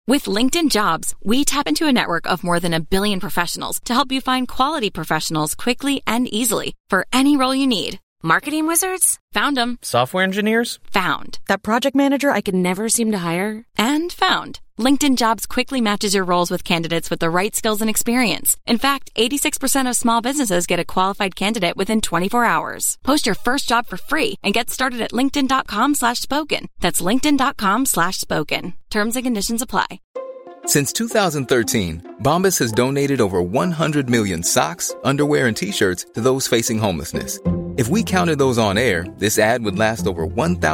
With LinkedIn Jobs, we tap into a network of more than 1 billion professionals to help you find quality professionals quickly and easily for any role you need. Marketing wizards? Found them. Software engineers? Found. That project manager I could never seem to hire? And found. LinkedIn Jobs quickly matches your roles with candidates with the right skills and experience. In fact, 86% of small businesses get a qualified candidate within 24 hours. Post your first job for free and get started at linkedin.com/spoken. That's linkedin.com/spoken. Terms and conditions apply. Since 2013, Bombas has donated over 100 million socks, underwear, and T-shirts to those facing homelessness. If we counted those on air, this ad would last over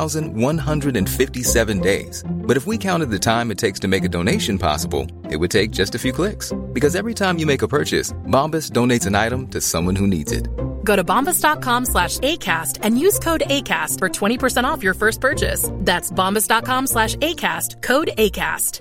1,157 days. But if we counted the time it takes to make a donation possible, it would take just a few clicks. Because every time you make a purchase, Bombas donates an item to someone who needs it. Go to bombas.com/ACAST and use code ACAST for 20% off your first purchase. That's bombas.com/ACAST, code ACAST.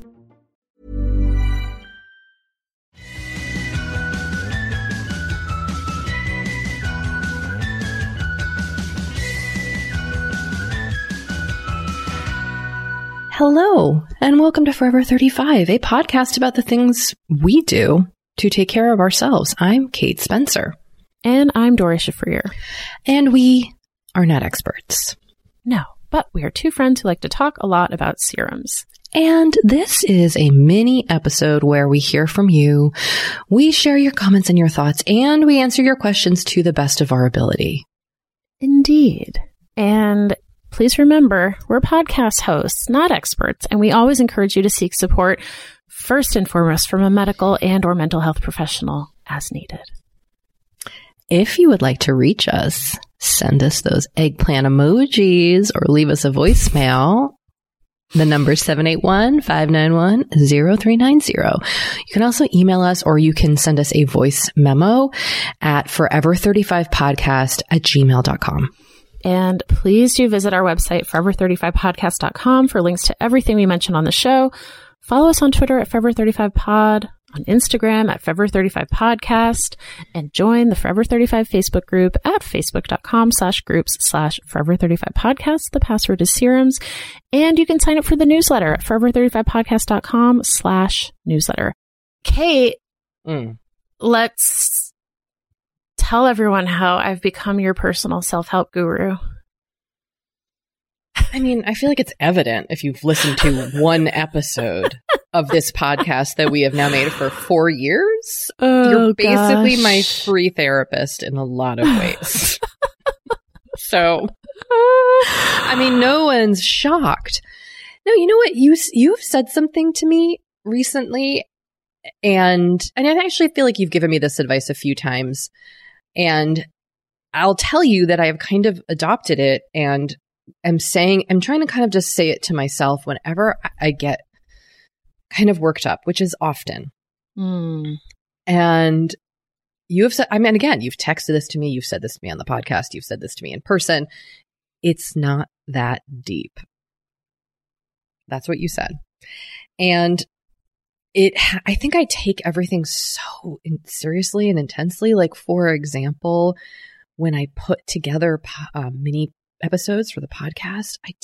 Hello, and welcome to Forever 35, a podcast about the things we do to take care of ourselves. I'm Kate Spencer. And I'm Dori Shafrir. And we are not experts. No, but we are two friends who like to talk a lot about serums. And this is a mini episode where we hear from you, we share your comments and your thoughts, and we answer your questions to the best of our ability. Indeed. And please remember, we're podcast hosts, not experts, and we always encourage you to seek support first and foremost from a medical and or mental health professional as needed. If you would like to reach us, send us those eggplant emojis or leave us a voicemail. The number is 781-591-0390. You can also email us, or you can send us a voice memo at forever35podcast@gmail.com. And please do visit our website, forever35podcast.com, for links to everything we mentioned on the show. Follow us on Twitter at Forever35Pod, on Instagram at Forever35Podcast, and join the Forever 35 Facebook group at facebook.com/groups/Forever35Podcast. The password is serums. And you can sign up for the newsletter at Forever35Podcast.com/newsletter. Kate, let's tell everyone how I've become your personal self-help guru. I mean, I feel like it's evident if you've listened to one episode of this podcast that we have now made for 4 years. You're basically my free therapist in a lot of ways. So, I mean, no one's shocked. No, you know what? You've said something to me recently, and I actually feel like you've given me this advice a few times. And I'll tell you that I have kind of adopted it, and I'm trying to kind of just say it to myself whenever I get kind of worked up, which is often. And you have said, I mean, again, you've texted this to me, you've said this to me on the podcast, you've said this to me in person. It's not that deep. That's what you said. And I think I take everything so seriously and intensely. Like, for example, when I put together mini episodes for the podcast, I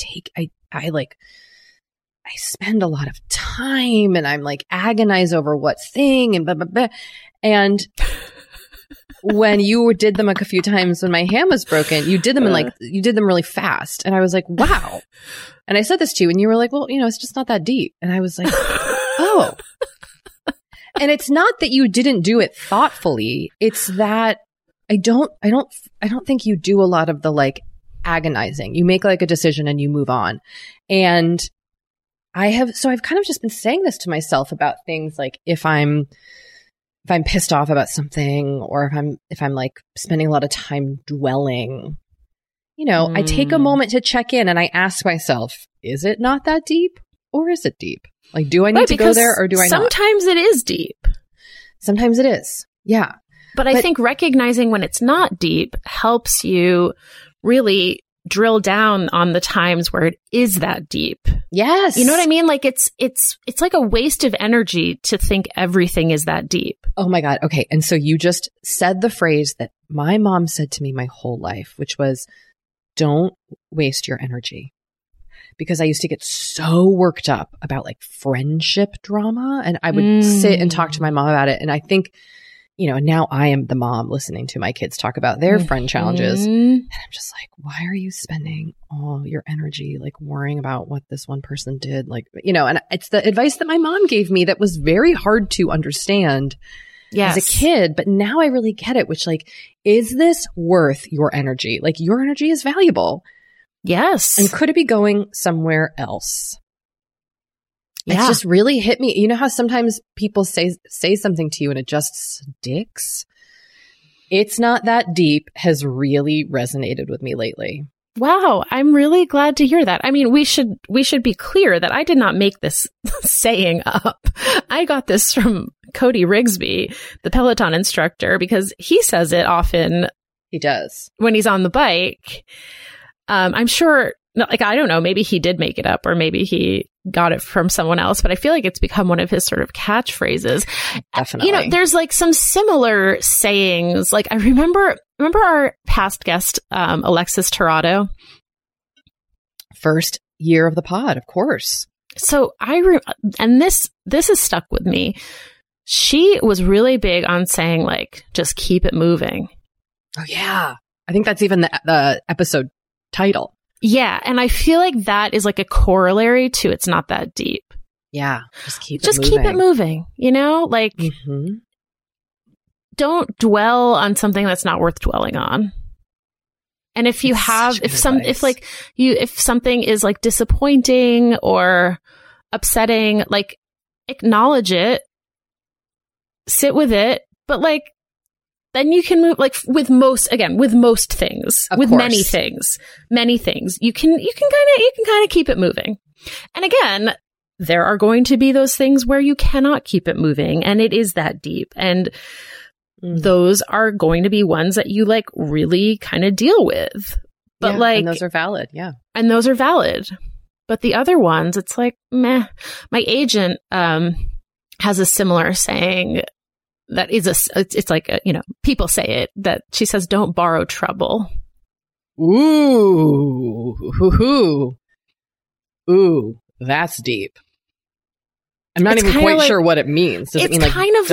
spend a lot of time, and I'm like agonize over what thing and blah, blah, blah. And when you did them a few times when my hand was broken, you did them you did them really fast. And I was like, wow. And I said this to you, and you were like, well, it's just not that deep. And I was like, oh. And it's not that you didn't do it thoughtfully. It's that I don't think you do a lot of the like agonizing. You make like a decision and you move on. And I've kind of just been saying this to myself about things like if I'm pissed off about something, or if I'm like spending a lot of time dwelling, I take a moment to check in and I ask myself, is it not that deep, or is it deep? Like, do I need to go there, or do I not? Sometimes it is deep. Sometimes it is. Yeah. But I think recognizing when it's not deep helps you really drill down on the times where it is that deep. Yes. You know what I mean? Like it's like a waste of energy to think everything is that deep. Oh my God. Okay. And so you just said the phrase that my mom said to me my whole life, which was, don't waste your energy. because I used to get so worked up about like friendship drama, and I would sit and talk to my mom about it. And I think, now I am the mom listening to my kids talk about their friend challenges. And I'm just like, why are you spending all your energy like worrying about what this one person did? Like, and it's the advice that my mom gave me that was very hard to understand as a kid. But now I really get it, which like, is this worth your energy? Like your energy is valuable. Yes. And could it be going somewhere else? Yeah. It's just really hit me. You know how sometimes people say something to you and it just sticks? It's not that deep has really resonated with me lately. Wow, I'm really glad to hear that. I mean, we should be clear that I did not make this saying up. I got this from Cody Rigsby, the Peloton instructor, because he says it often. He does. When he's on the bike. I'm sure, like, I don't know, maybe he did make it up or maybe he got it from someone else, but I feel like it's become one of his sort of catchphrases. Definitely. There's like some similar sayings. Like I remember our past guest, Alexis Tirado. First year of the pod, of course. So and this has stuck with me. She was really big on saying like, just keep it moving. Oh yeah. I think that's even the episode title. Yeah. And I feel like that is like a corollary to it's not that deep. Yeah. Just keep it moving, like don't dwell on something that's not worth dwelling on. And if you if something is like disappointing or upsetting, like acknowledge it, sit with it, but like then you can move, like with most things, with many things, you can kind of keep it moving. And again, there are going to be those things where you cannot keep it moving and it is that deep. And those are going to be ones that you like really kind of deal with. But and those are valid. Yeah. And those are valid. But the other ones, it's like, meh. My agent, has a similar saying that is it's like, people say it, that she says, don't borrow trouble. Ooh, that's deep. I'm not even quite sure what it means. Does it mean like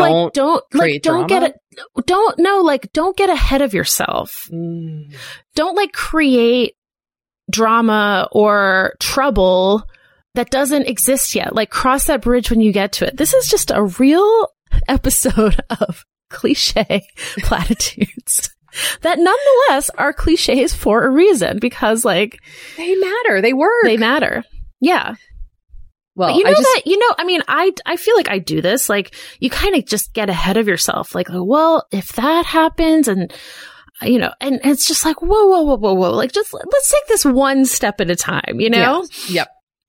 don't get ahead of yourself. Don't like create drama or trouble that doesn't exist yet. Like cross that bridge when you get to it. This is just a real episode of cliche platitudes that nonetheless are cliches for a reason, because like they matter. They work. They matter. Yeah. Well, but I feel like I do this. Like you kind of just get ahead of yourself. Like, well, if that happens and and it's just like, whoa. Like just let's take this one step at a time, Yep.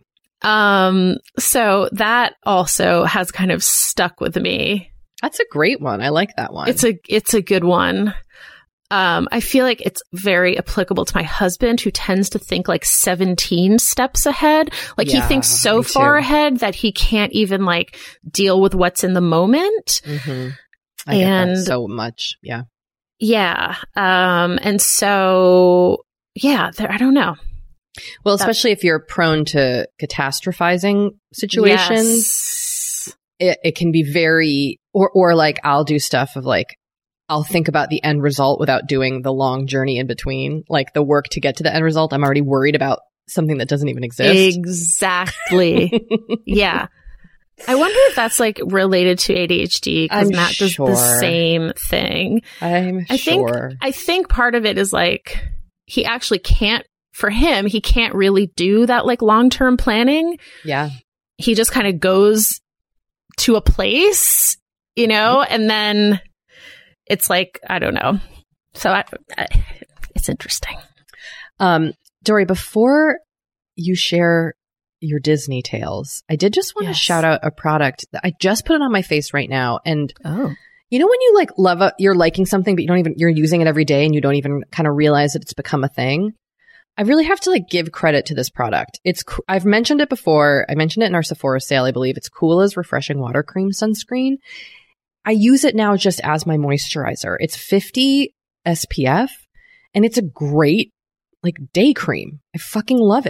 So that also has kind of stuck with me. That's a great one. I like that one. It's a good one. I feel like it's very applicable to my husband, who tends to think like 17 steps ahead. Like he thinks so far ahead that he can't even like deal with what's in the moment. Mm-hmm. I get that so much. Yeah. Yeah. And so, yeah, I don't know. Well, especially if you're prone to catastrophizing situations, it can be very, or like I'll do stuff of like, I'll think about the end result without doing the long journey in between, like the work to get to the end result. I'm already worried about something that doesn't even exist. Exactly. Yeah. I wonder if that's like related to ADHD, because Matt does the same thing. I think part of it is like he actually can't. For him, he can't really do that like long-term planning. Yeah. He just kind of goes to a place, and then it's like, I don't know. So it's interesting. Dory, before you share your Disney tales, I did just want to shout out a product that I just put it on my face right now. And when you like you're liking something, but you're using it every day and you don't even kind of realize that it's become a thing. I really have to like give credit to this product. I've mentioned it before. I mentioned it in our Sephora sale, I believe. It's Coola's Refreshing Water Cream Sunscreen. I use it now just as my moisturizer. It's 50 SPF and it's a great like day cream. I fucking love it.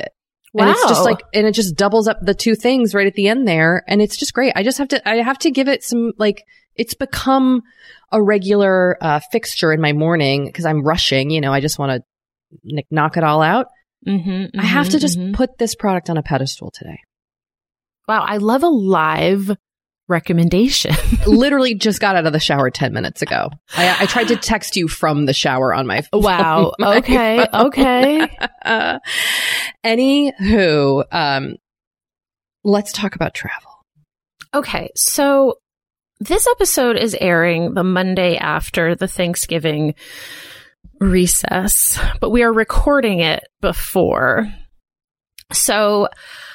Wow. And it's just like, and it just doubles up the two things right at the end there. And it's just great. I have to give it some, like, it's become a regular fixture in my morning because I'm rushing, you know, I just want to knock it all out. I have to just put this product on a pedestal today. Wow. I love a live recommendation. Literally just got out of the shower 10 minutes ago. I tried to text you from the shower on my phone. Wow. Okay. Anywho, let's talk about travel. Okay. So this episode is airing the Monday after the Thanksgiving recess, but we are recording it before. So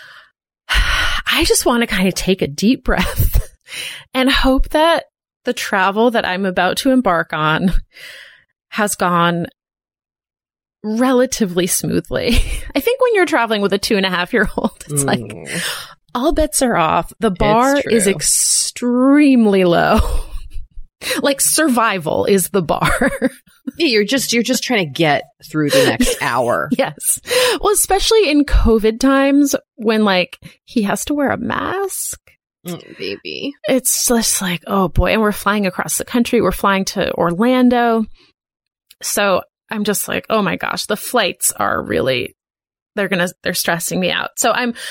I just want to kind of take a deep breath and hope that the travel that I'm about to embark on has gone relatively smoothly. I think when you're traveling with a 2.5-year-old, it's like all bets are off. The bar is extremely low. Like survival is the bar. You're just trying to get through the next hour. Yes. Well, especially in COVID times when like he has to wear a mask. Baby. It's just like, oh boy. And we're flying across the country. We're flying to Orlando. So I'm just like, oh my gosh, the flights are really, they're stressing me out. So I'm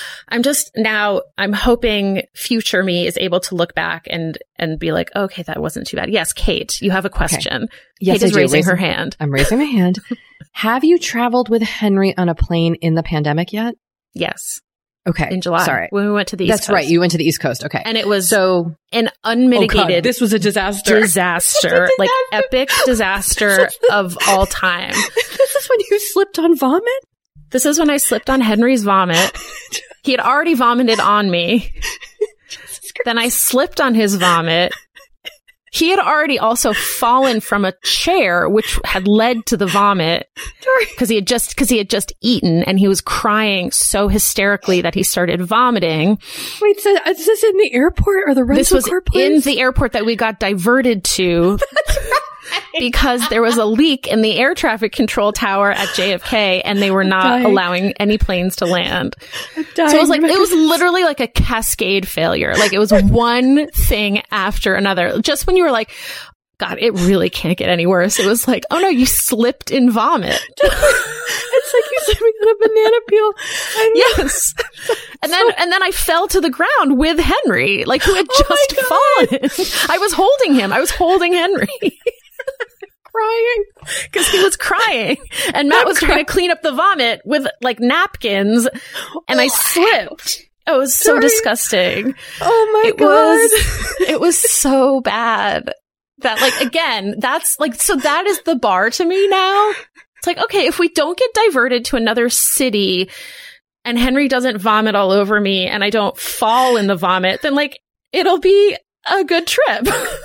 hoping future me is able to look back and be like, okay, that wasn't too bad. Yes, Kate, you have a question. Okay. Yes, Kate is raising her hand. I'm raising my hand. Have you traveled with Henry on a plane in the pandemic yet? Yes. Okay. In July. Sorry. When we went to the East Coast. That's right. You went to the East Coast. Okay. And it was so an unmitigated. Oh God, this was a disaster. Like epic disaster of all time. This is when you slipped on vomit? This is when I slipped on Henry's vomit. He had already vomited on me. Then I slipped on his vomit. He had already also fallen from a chair, which had led to the vomit because he had just eaten, and he was crying so hysterically that he started vomiting. Wait, so is this in the airport or the rental car place? This was in the airport that we got diverted to. Because there was a leak in the air traffic control tower at JFK and they were not allowing any planes to land. So it was literally like a cascade failure. Like it was one thing after another. Just when you were like, God, it really can't get any worse. It was like, oh no, you slipped in vomit. It's like you slipping on a banana peel. Yes. And then I fell to the ground with Henry, like who had just fallen. I was holding Henry. Crying because he was crying and Matt was trying to clean up the vomit with like napkins and I slipped. It was so disgusting. Oh my God. It was so bad that like, again, that's like, so that is the bar to me now. It's like, okay, if we don't get diverted to another city and Henry doesn't vomit all over me and I don't fall in the vomit, then like, it'll be a good trip.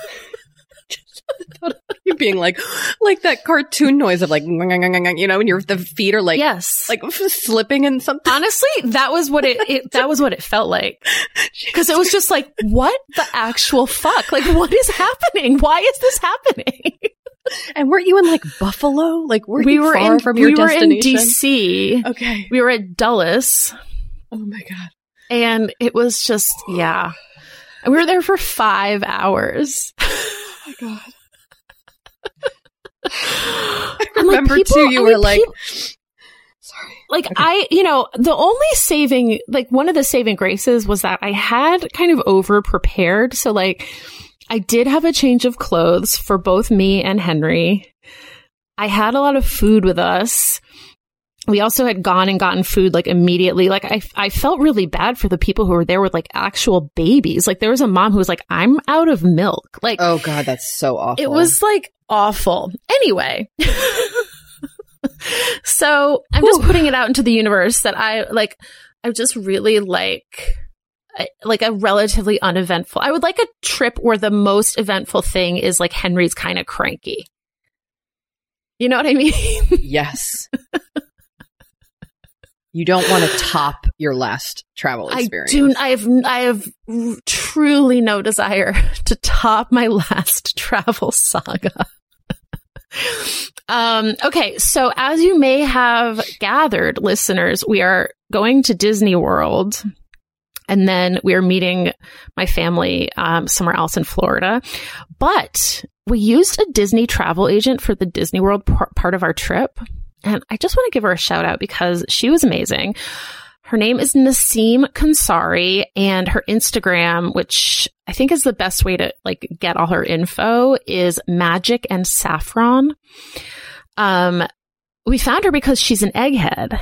You being like that cartoon noise of like, you know, when the feet are like, yes, like slipping in something. Honestly, that was what it felt like. Because it was just like, what the actual fuck? Like, what is happening? Why is this happening? And weren't you in like Buffalo? Like, were you far from your destination? We were in DC. Okay. We were at Dulles. Oh my God. And it was just, yeah. And we were there for 5 hours. Oh my God. I remember you were like, sorry. Like one of the saving graces was that I had kind of over prepared. So like I did have a change of clothes for both me and Henry. I had a lot of food with us. We also had gone and gotten food like immediately. Like I felt really bad for the people who were there with like actual babies. Like there was a mom who was like, I'm out of milk. Like, oh God, that's so awful. It was like awful. Anyway. So I'm just putting it out into the universe that I just really like a relatively uneventful. I would like a trip where the most eventful thing is like Henry's kind of cranky. You know what I mean? Yes. You don't want to top your last travel experience. I have truly no desire to top my last travel saga. Okay, so as you may have gathered, listeners, we are going to Disney World, and then we were meeting my family somewhere else in Florida. But we used a Disney travel agent for the Disney World part of our trip. And I just want to give her a shout out because she was amazing. Her name is Naseem Kansari, and her Instagram, which I think is the best way to like get all her info, is Magic and Saffron. We found her because she's an egghead,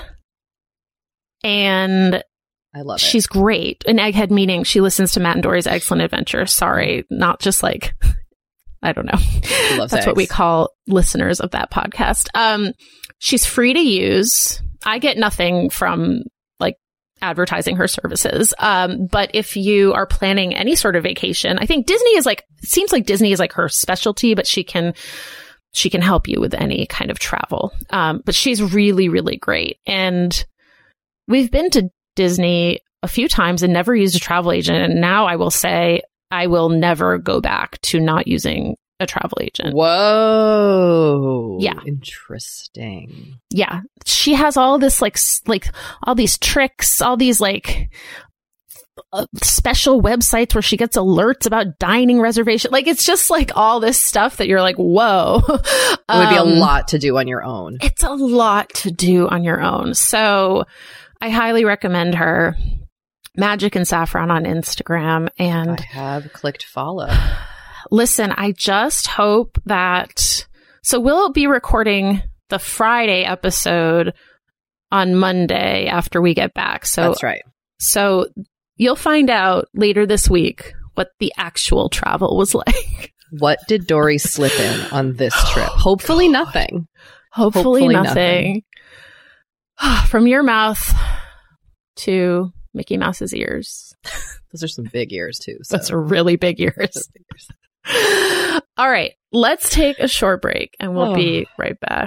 and I love it. She's great. An egghead meaning she listens to Matt and Dory's Excellent Adventure. Sorry, not just like, I don't know. That's eggs. What we call listeners of that podcast. She's free to use. I get nothing from like advertising her services. But if you are planning any sort of vacation, I think Disney is like, it seems like Disney is like her specialty, but she can help you with any kind of travel. But she's really, really great. And we've been to Disney a few times and never used a travel agent. And now I will say I will never go back to not using a travel agent. Whoa. Yeah. Interesting. Yeah. She has all this like all these tricks, all these like special websites where she gets alerts about dining reservation. Like it's just like all this stuff that you're like, whoa. It would be a lot to do on your own. It's a lot to do on your own. So I highly recommend her. Magic and Saffron on Instagram. And I have clicked follow. Listen, I just hope that... So we'll be recording the Friday episode on Monday after we get back. So that's right. So you'll find out later this week what the actual travel was like. What did Dory slip in on this trip? Hopefully nothing. Hopefully nothing. From your mouth to Mickey Mouse's ears. Those are some big ears too. So. Those are really big ears. All right, let's take a short break and we'll be right back.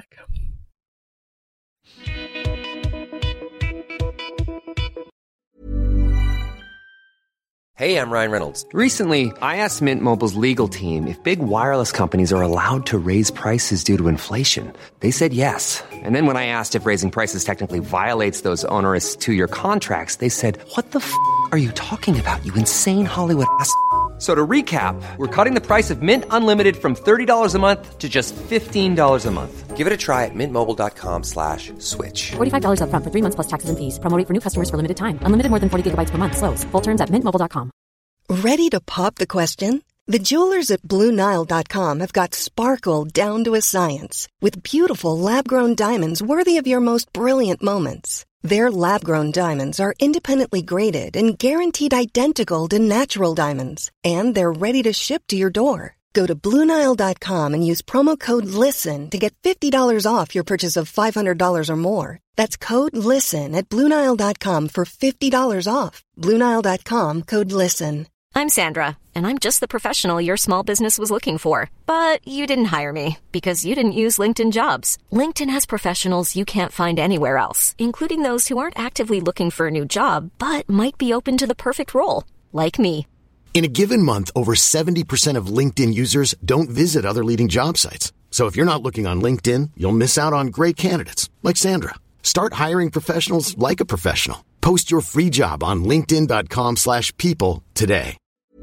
Hey, I'm Ryan Reynolds. Recently, I asked Mint Mobile's legal team if big wireless companies are allowed to raise prices due to inflation. They said yes. And then when I asked if raising prices technically violates those onerous 2-year contracts, they said, "What the f*** are you talking about, you insane Hollywood ass?" So to recap, we're cutting the price of Mint Unlimited from $30 a month to just $15 a month. Give it a try at mintmobile.com/switch. $45 up front for 3 months plus taxes and fees. Promo rate for new customers for limited time. Unlimited more than 40 gigabytes per month. Slows full terms at mintmobile.com. Ready to pop the question? The jewelers at BlueNile.com have got sparkle down to a science with beautiful lab-grown diamonds worthy of your most brilliant moments. Their lab-grown diamonds are independently graded and guaranteed identical to natural diamonds. And they're ready to ship to your door. Go to BlueNile.com and use promo code LISTEN to get $50 off your purchase of $500 or more. That's code LISTEN at BlueNile.com for $50 off. BlueNile.com, code LISTEN. I'm Sandra, and I'm just the professional your small business was looking for. But you didn't hire me because you didn't use LinkedIn Jobs. LinkedIn has professionals you can't find anywhere else, including those who aren't actively looking for a new job, but might be open to the perfect role, like me. In a given month, over 70% of LinkedIn users don't visit other leading job sites. So if you're not looking on LinkedIn, you'll miss out on great candidates like Sandra. Start hiring professionals like a professional. Post your free job on linkedin.com/people today.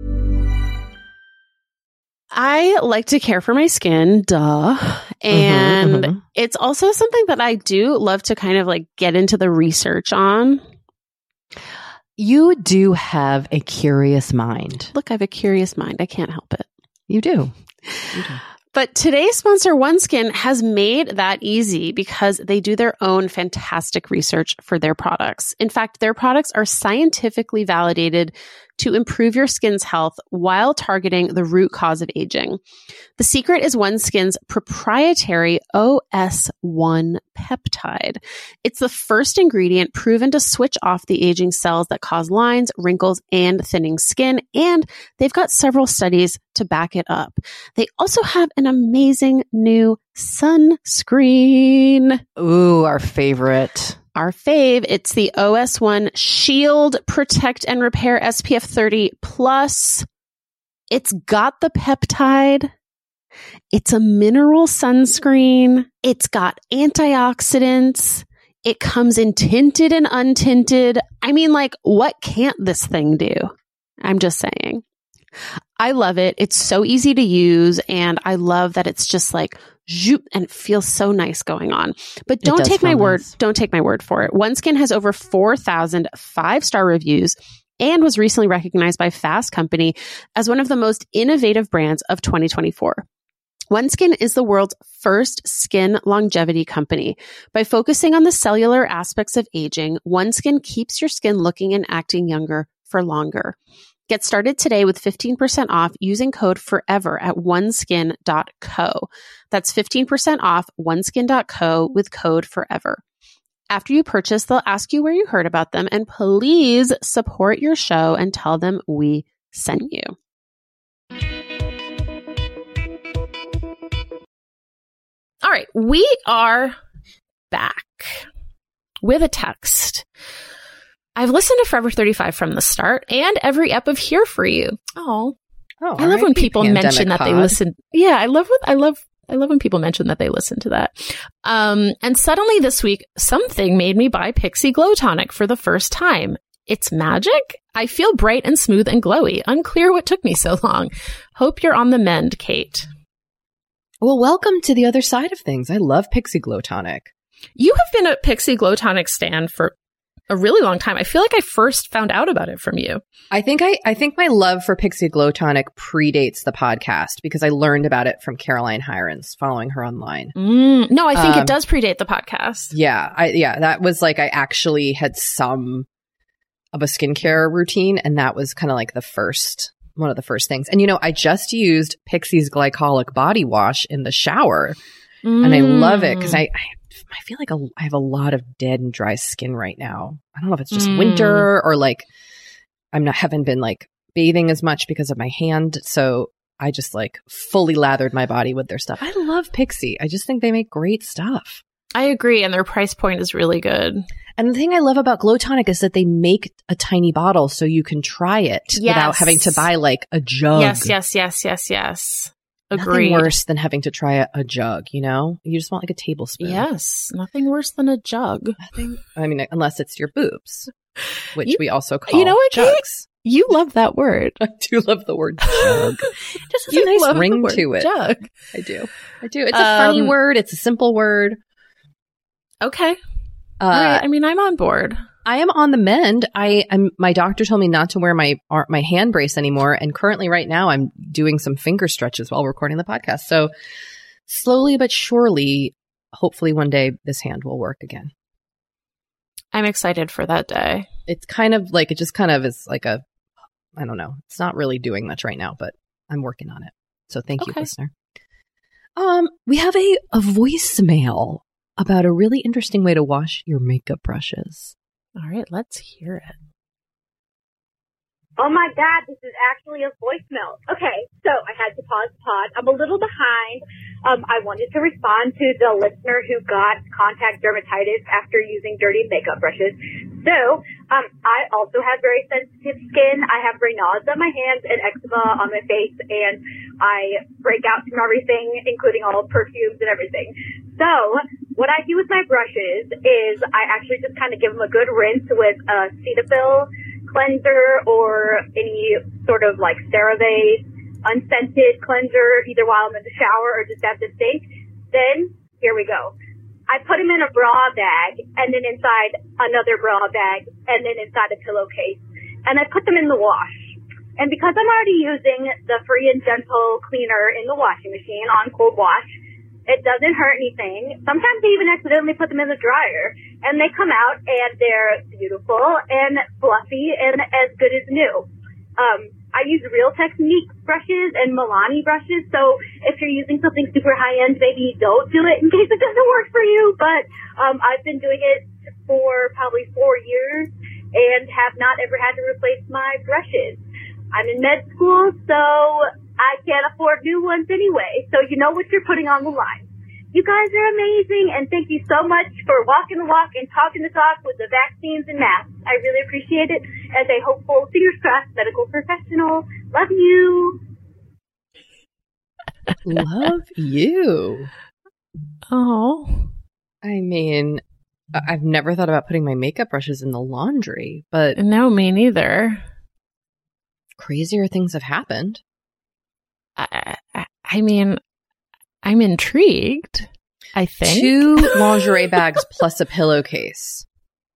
I like to care for my skin, duh. And it's also something that I do love to kind of like get into the research on. You do have a curious mind. Look, I have a curious mind. I can't help it. You do. But today's sponsor, OneSkin, has made that easy because they do their own fantastic research for their products. In fact, their products are scientifically validated to improve your skin's health while targeting the root cause of aging. The secret is OneSkin's proprietary OS1 peptide. It's the first ingredient proven to switch off the aging cells that cause lines, wrinkles, and thinning skin, and they've got several studies to back it up. They also have an amazing new sunscreen. Ooh, our favorite. Our fave. It's the OS1 Shield Protect and Repair SPF 30 Plus. It's got the peptide. It's a mineral sunscreen. It's got antioxidants. It comes in tinted and untinted. I mean, like, what can't this thing do? I'm just saying. I love it. It's so easy to use. And I love that it's just like, zoop, and it feels so nice going on. But don't take my word. Don't take my word for it. OneSkin has over 4,000 5-star reviews and was recently recognized by Fast Company as one of the most innovative brands of 2024. OneSkin is the world's first skin longevity company. By focusing on the cellular aspects of aging, OneSkin keeps your skin looking and acting younger for longer. Get started today with 15% off using code FOREVER at oneskin.co. That's 15% off oneskin.co with code FOREVER. After you purchase, they'll ask you where you heard about them, and please support your show and tell them we sent you. All right, we are back with a text. I've listened to Forever 35 from the start and every ep of Here For You. Oh, I love when people mention that they listen. Yeah, I love when people mention that they listen to that. And suddenly this week, something made me buy Pixi Glow Tonic for the first time. It's magic. I feel bright and smooth and glowy. Unclear what took me so long. Hope you're on the mend, Kate. Well, welcome to the other side of things. I love Pixi Glow Tonic. You have been a Pixi Glow Tonic stan for a really long time. I feel like I first found out about it from you. I think my love for Pixi Glow Tonic predates the podcast because I learned about it from Caroline Hirons, following her online. No, I think it does predate the podcast. Yeah, that was like I actually had some of a skincare routine, and that was kind of like one of the first things. And I just used Pixi's glycolic body wash in the shower, and I love it because I feel like I have a lot of dead and dry skin right now. I don't know if it's just winter or like haven't been like bathing as much because of my hand. So I just like fully lathered my body with their stuff. I love Pixi. I just think they make great stuff. I agree. And their price point is really good. And the thing I love about Glow Tonic is that they make a tiny bottle so you can try it without having to buy like a jug. Yes. Nothing Agreed. worse than having to try a jug, You just want like a tablespoon. Yes. Nothing worse than a jug. I mean, unless it's your boobs, which we also call jugs. You love that word. I do love the word jug. Just has a nice ring to it. Jug. I do. It's a funny word. It's a simple word. Okay. All right. I mean, I'm on board. I am on the mend. My doctor told me not to wear my hand brace anymore. And currently right now I'm doing some finger stretches while recording the podcast. So slowly but surely, hopefully one day this hand will work again. I'm excited for that day. It's kind of like, it just kind of is like I don't know. It's not really doing much right now, but I'm working on it. So thank you, listener. We have a voicemail about a really interesting way to wash your makeup brushes. All right, let's hear it. Oh my God, this is actually a voicemail. Okay, so I had to pause the pod. I'm a little behind. I wanted to respond to the listener who got contact dermatitis after using dirty makeup brushes. So, I also have very sensitive skin. I have Raynaud's on my hands and eczema on my face, and I break out from everything, including all perfumes and everything. So, what I do with my brushes is I actually just kind of give them a good rinse with a Cetaphil cleanser or any sort of like CeraVe unscented cleanser, either while I'm in the shower or just at the sink. Then, here we go. I put them in a bra bag and then inside another bra bag and then inside a pillowcase. And I put them in the wash. And because I'm already using the Free and Gentle cleaner in the washing machine on cold wash, it doesn't hurt anything. Sometimes I even accidentally put them in the dryer, and they come out, and they're beautiful and fluffy and as good as new. I use Real Technique brushes and Milani brushes, so if you're using something super high-end, maybe don't do it in case it doesn't work for you. But I've been doing it for probably 4 years and have not ever had to replace my brushes. I'm in med school, so I can't afford new ones anyway, so you know what you're putting on the line. You guys are amazing, and thank you so much for walking the walk and talking the talk with the vaccines and masks. I really appreciate it as a hopeful, fingers crossed, medical professional. Love you. Love you. Oh. I mean, I've never thought about putting my makeup brushes in the laundry, but No, me neither. crazier things have happened. I mean, I'm intrigued, I think. 2 lingerie bags plus a pillowcase.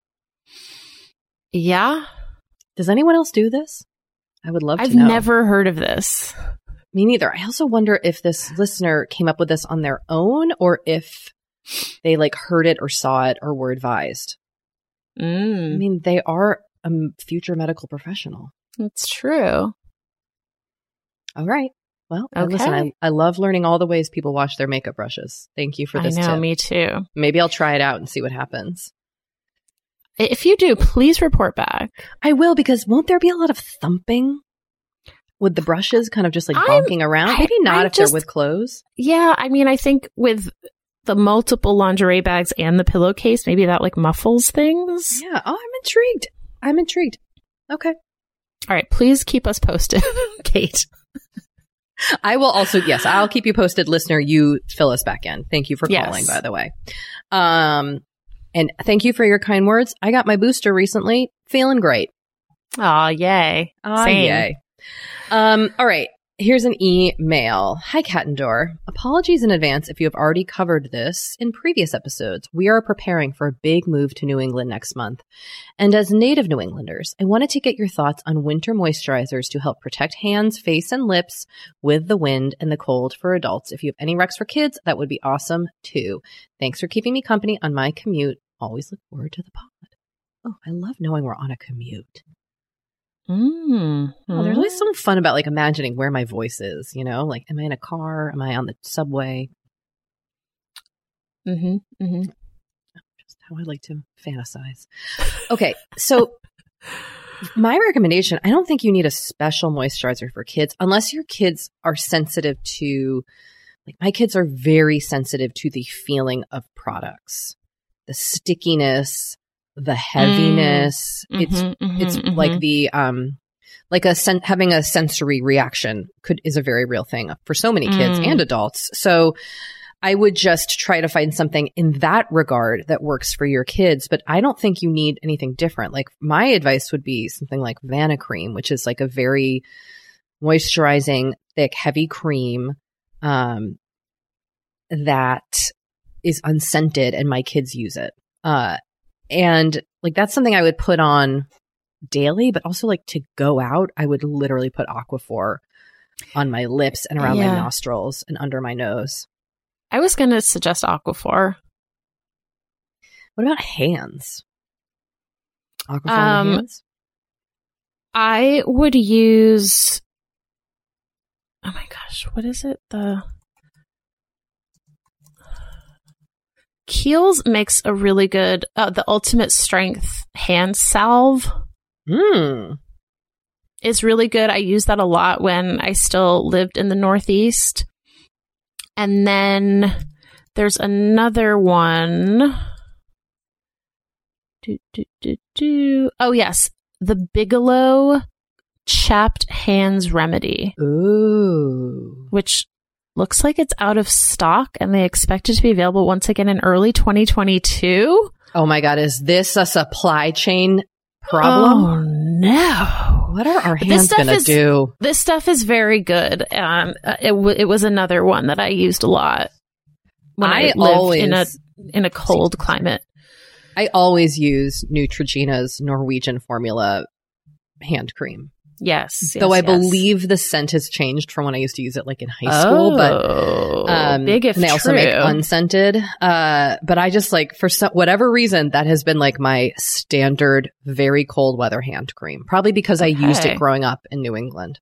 Yeah. Does anyone else do this? I would love to I've know. never heard of this. Me neither. I also wonder if this listener came up with this on their own or if they like heard it or saw it or were advised. I mean, they are a future medical professional. It's true. All right. Well, Okay. listen, I love learning all the ways people wash their makeup brushes. Thank you for this I know, tip. me too. Maybe I'll try it out and see what happens. If you do, please report back. I will, because won't there be a lot of thumping with the brushes kind of just like bonking around? Maybe not if they're with clothes. Yeah, I mean, I think with the multiple lingerie bags and the pillowcase, maybe that like muffles things. Yeah. Oh, I'm intrigued. Okay. All right, please keep us posted, Kate. I will also, yes, I'll keep you posted, listener. You fill us back in. Thank you for calling, Yes. by the way. And thank you for your kind words. I got my booster recently. Feeling great. Aw, yay. Same. Yay. All right. Here's an email. Hi, Cat and Door. Apologies in advance if you have already covered this in previous episodes. We are preparing for a big move to New England next month. And as native New Englanders, I wanted to get your thoughts on winter moisturizers to help protect hands, face, and lips with the wind and the cold for adults. If you have any recs for kids, that would be awesome too. Thanks for keeping me company on my commute. Always look forward to the pod. Oh, I love knowing we're on a commute. Well, there's always something fun about like imagining where my voice is, you know, like, am I in a car? Am I on the subway? Just how I like to fantasize. Okay. So my recommendation, I don't think you need a special moisturizer for kids unless your kids are sensitive to, like my kids are very sensitive to the feeling of products, the stickiness, the heaviness. It's like the like having a sensory reaction is a very real thing for so many kids and adults. So I would just try to find something in that regard that works for your kids, but I don't think you need anything different. Like my advice would be something like Vanicream, which is like a very moisturizing, thick, heavy cream that is unscented, and my kids use it. And like, that's something I would put on daily, but also like to go out, I would literally put Aquaphor on my lips and around my nostrils and under my nose. I was going to suggest Aquaphor. What about hands? Aquaphor on the hands? I would use, oh my gosh, what is it? Kiehl's makes a really good, the Ultimate Strength hand salve is really good. I use that a lot when I still lived in the Northeast. And then there's another one. Oh, yes. The Bigelow Chapped Hands Remedy. Ooh. Which looks like it's out of stock, and they expect it to be available once again in early 2022. Oh my God, is this a supply chain problem? Oh no. What are our hands going to do? This stuff is very good. It was another one that I used a lot when I lived in a cold climate. I always use Neutrogena's Norwegian formula hand cream. Yes. Though I believe the scent has changed from when I used to use it like in high school, but big if and they also true. make unscented. But I just like, for whatever reason, that has been like my standard very cold weather hand cream. Probably because I used it growing up in New England.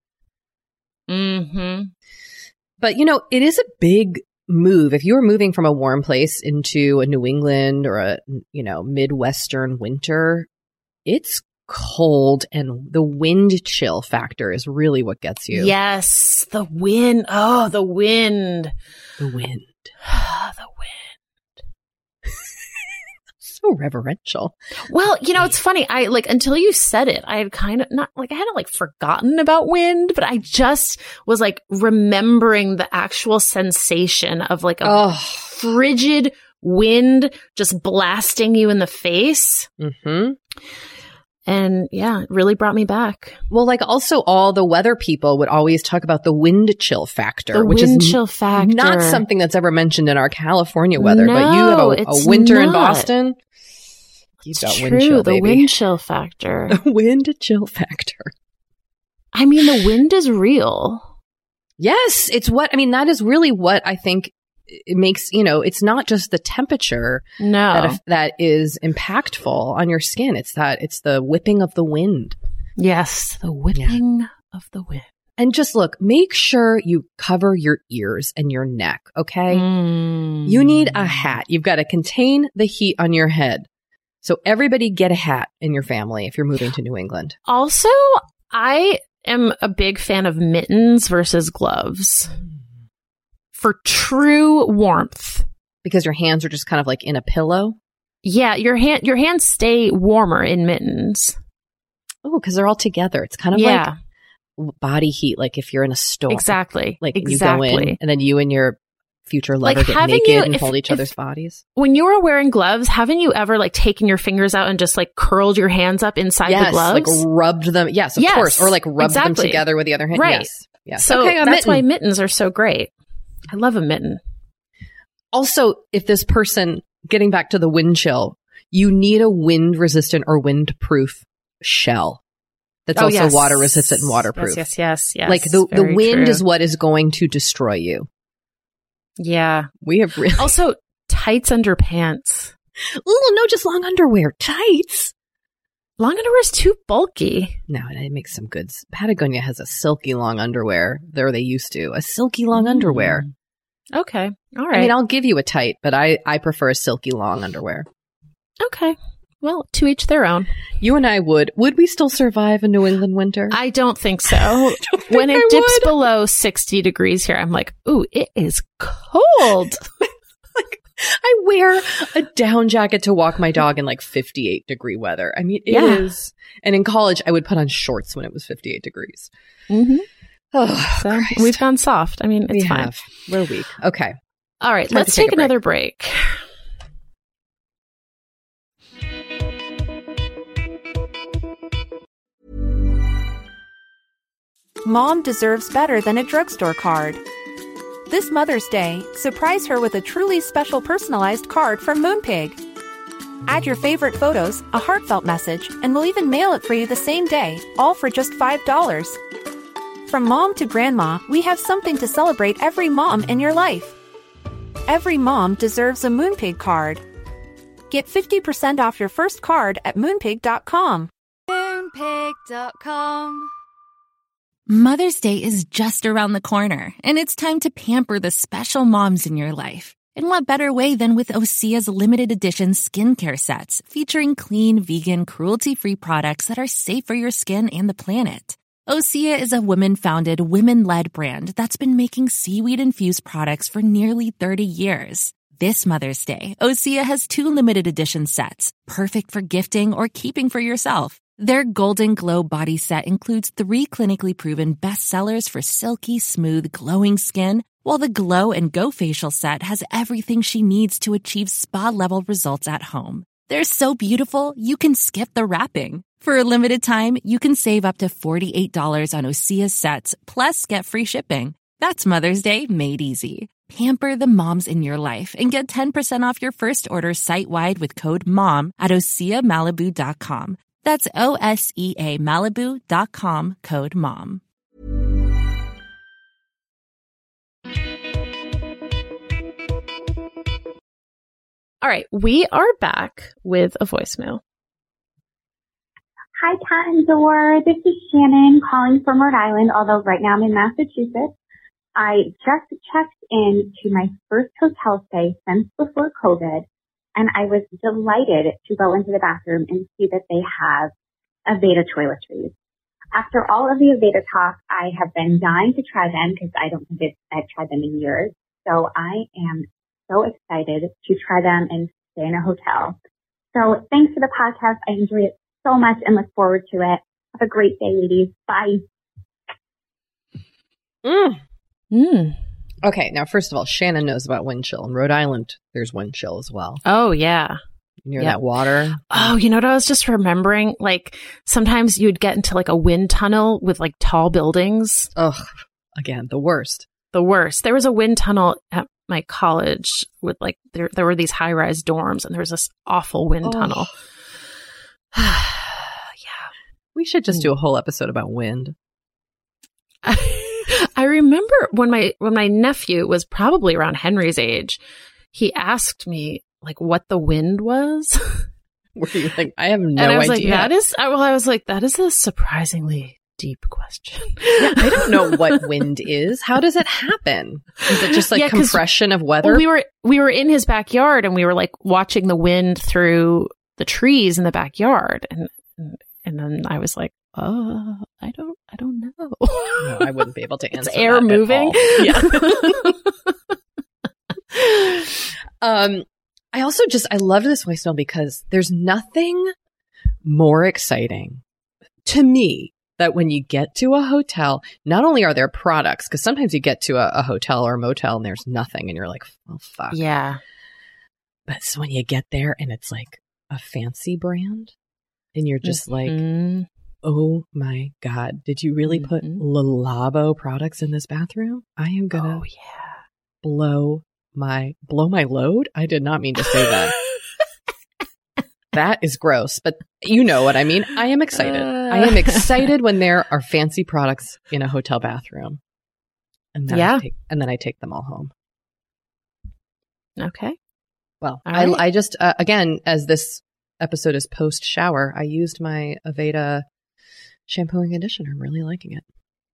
But you know, it is a big move. If you were moving from a warm place into a New England or a, you know, Midwestern winter, it's cold, and the wind chill factor is really what gets you. Yes, the wind. Oh, the wind. The wind. The wind. So reverential. Well, you know, it's funny. I like, until you said it, I had kind of not like, I hadn't like forgotten about wind, but I just was like remembering the actual sensation of like a frigid wind just blasting you in the face. Mm-hmm. And yeah, it really brought me back. Well, like also all the weather people would always talk about the wind chill factor, Which chill factor. Not something that's ever mentioned in our California weather, but you have a winter in Boston. You've got wind chill, the baby. Wind chill factor. The wind chill factor. I mean, the wind is real. Yes, that is really what I think it makes, it's not just the temperature that is impactful on your skin. It's the whipping of the wind. Yes, the whipping of the wind. And just look, make sure you cover your ears and your neck, okay? You need a hat. You've got to contain the heat on your head. So everybody get a hat in your family if you're moving to New England. Also, I am a big fan of mittens versus gloves. For true warmth. Because your hands are just kind of like in a pillow? Yeah, your hands stay warmer in mittens. Oh, because they're all together. It's kind of like body heat, like if you're in a store. Exactly. Like you go in and then you and your future lover get naked and hold each other's bodies. When you were wearing gloves, haven't you ever like taken your fingers out and just like curled your hands up inside the gloves? Like rubbed them. Yes, of course. Or like rubbed them together with the other hand. Right. Yes. So that's why mittens are so great. I love a mitten. Also, if this person, getting back to the wind chill, you need a wind resistant or wind-proof shell. That's also water resistant and waterproof. Yes. Like the wind is what is going to destroy you. Yeah. We have really... Also, tights under pants. Oh, no, just long underwear. Tights. Long underwear is too bulky. No, it makes some good. Patagonia has a silky long underwear. There they used to. A silky long underwear. Okay. All right. I mean, I'll give you a tight, but I prefer a silky long underwear. Okay. Well, to each their own. You and I would we still survive a New England winter? I don't think so. When it dips below 60 degrees here, I'm like, ooh, it is cold. I wear a down jacket to walk my dog in like 58-degree weather. I mean, it is. And in college, I would put on shorts when it was 58 degrees. Mm-hmm. Oh, so we've gone soft. I mean, it's fine. We're weak. Okay. All right. Let's take another break. Mom deserves better than a drugstore card. This Mother's Day, surprise her with a truly special personalized card from Moonpig. Add your favorite photos, a heartfelt message, and we'll even mail it for you the same day, all for just $5. From mom to grandma, we have something to celebrate every mom in your life. Every mom deserves a Moonpig card. Get 50% off your first card at Moonpig.com. Moonpig.com. Mother's Day is just around the corner, and it's time to pamper the special moms in your life. And what better way than with Osea's limited edition skincare sets, featuring clean, vegan, cruelty-free products that are safe for your skin and the planet. Osea is a women-founded, women-led brand that's been making seaweed-infused products for nearly 30 years. This Mother's Day, Osea has 2 limited edition sets, perfect for gifting or keeping for yourself. Their Golden Glow body set includes 3 clinically proven bestsellers for silky, smooth, glowing skin, while the Glow and Go facial set has everything she needs to achieve spa-level results at home. They're so beautiful, you can skip the wrapping. For a limited time, you can save up to $48 on Osea sets, plus get free shipping. That's Mother's Day made easy. Pamper the moms in your life and get 10% off your first order site-wide with code MOM at OseaMalibu.com. That's OSEA Malibu.com, code MOM. All right, we are back with a voicemail. Hi, Kat and Dor. This is Shannon calling from Rhode Island, although right now I'm in Massachusetts. I just checked into my first hotel stay since before COVID, and I was delighted to go into the bathroom and see that they have Aveda toiletries. After all of the Aveda talk, I have been dying to try them because I don't think I've tried them in years. So I am so excited to try them and stay in a hotel. So thanks for the podcast. I enjoyed it so much and look forward to it. Have a great day, ladies. Bye. Okay, now first of all, Shannon knows about wind chill. In Rhode Island, there's wind chill as well. Oh, yeah. Near that water. Oh, you know what I was just remembering? Like, sometimes you'd get into like a wind tunnel with like tall buildings. Ugh, again, the worst. The worst. There was a wind tunnel at my college with like, there were these high-rise dorms, and there was this awful wind tunnel. Yeah. We should just do a whole episode about wind. I remember when my nephew was probably around Henry's age, he asked me like what the wind was. Were you like, I have no idea. And I was like, that is a surprisingly deep question. Yeah, I don't know what wind is. How does it happen? Is it just like compression of weather? Well, we were in his backyard, and we were like watching the wind through the trees in the backyard, and then I was like, oh, I don't know. No, I wouldn't be able to answer. It's air moving. Yeah. I loved this voicemail because there's nothing more exciting to me that when you get to a hotel, not only are there products, because sometimes you get to a hotel or a motel and there's nothing and you're like, oh, fuck. Yeah. But it's when you get there and it's like a fancy brand and you're just like, oh my God, did you really put Le Labo products in this bathroom? I am going to blow my load. I did not mean to say that. That is gross, but you know what I mean. I am excited. I am excited when there are fancy products in a hotel bathroom. And then I take them all home. Okay. Well, I just, again, as this episode is post-shower, I used my Aveda shampoo and conditioner. I'm really liking it.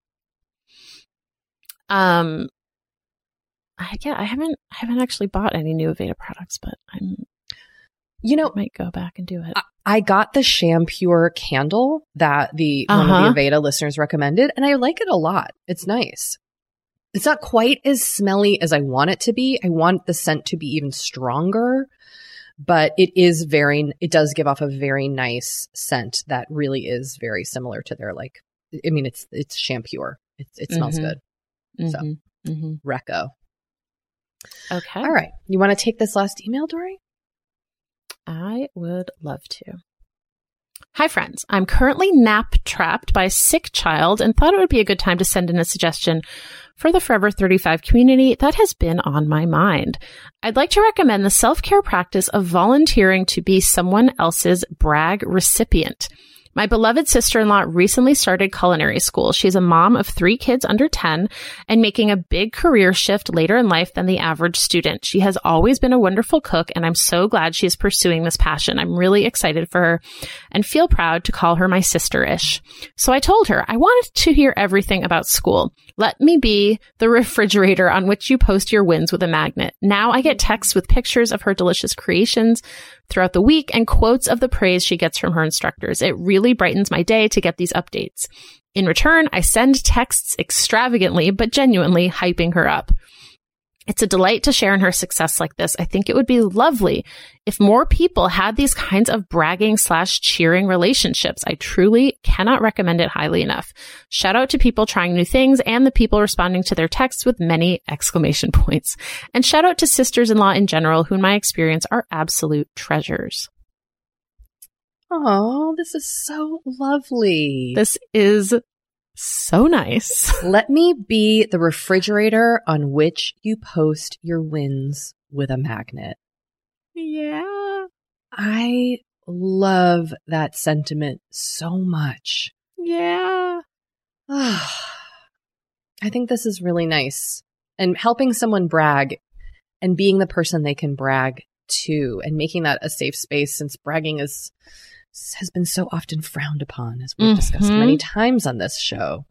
I haven't actually bought any new Aveda products, but I might go back and do it. I got the Shampure candle that one of the Aveda listeners recommended, and I like it a lot. It's nice. It's not quite as smelly as I want it to be. I want the scent to be even stronger, but it does give off a very nice scent that really is very similar to their it's Shampure. It smells good. So, Reco. Okay. All right. You want to take this last email, Dory? I would love to. Hi, friends. I'm currently nap-trapped by a sick child and thought it would be a good time to send in a suggestion for the Forever 35 community that has been on my mind. I'd like to recommend the self-care practice of volunteering to be someone else's brag recipient. My beloved sister-in-law recently started culinary school. She's a mom of 3 kids under 10 and making a big career shift later in life than the average student. She has always been a wonderful cook, and I'm so glad she is pursuing this passion. I'm really excited for her and feel proud to call her my sister-ish. So I told her I wanted to hear everything about school. Let me be the refrigerator on which you post your wins with a magnet. Now I get texts with pictures of her delicious creations throughout the week and quotes of the praise she gets from her instructors. It really brightens my day to get these updates. In return, I send texts extravagantly but genuinely hyping her up. It's a delight to share in her success like this. I think it would be lovely if more people had these kinds of bragging/cheering relationships. I truly cannot recommend it highly enough. Shout out to people trying new things and the people responding to their texts with many exclamation points. And shout out to sisters-in-law in general, who in my experience are absolute treasures. Oh, this is so lovely. This is so nice. Let me be the refrigerator on which you post your wins with a magnet. Yeah. I love that sentiment so much. Yeah. I think this is really nice. And helping someone brag and being the person they can brag to and making that a safe space, since bragging has been so often frowned upon, as we've discussed many times on this show.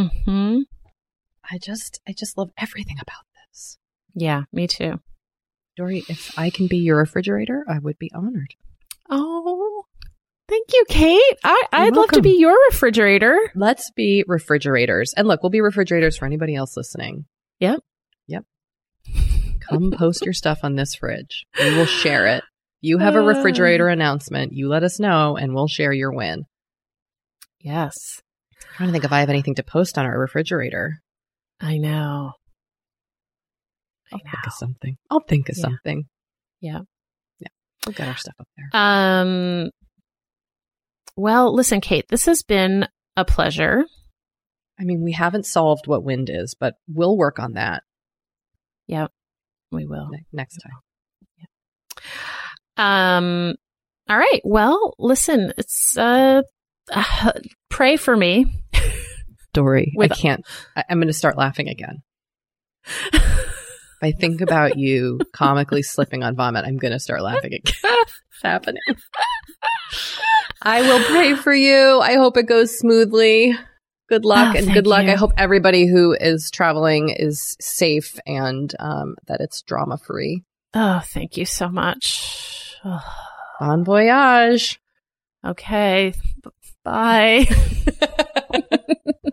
I just love everything about this. Yeah, me too. Dory, if I can be your refrigerator, I would be honored. Oh, thank you, Kate. I'd love to be your refrigerator. Let's be refrigerators. And look, we'll be refrigerators for anybody else listening. Yep. Come post your stuff on this fridge. We will share it. You have a refrigerator announcement. You let us know, and we'll share your win. Yes. I'm trying to think if I have anything to post on our refrigerator. I know. I'll think of something. I'll think of something. Yeah. We'll get our stuff up there. Well, listen, Kate, this has been a pleasure. I mean, we haven't solved what wind is, but we'll work on that. Yeah, we will. Next time. All right. Well, listen, it's pray for me. Dory, I can't. I'm going to start laughing again. If I think about you comically slipping on vomit, I'm going to start laughing again. It's happening. I will pray for you. I hope it goes smoothly. Good luck and good luck. You. I hope everybody who is traveling is safe and that it's drama free. Oh, thank you so much. Oh. Bon voyage. Okay. Bye.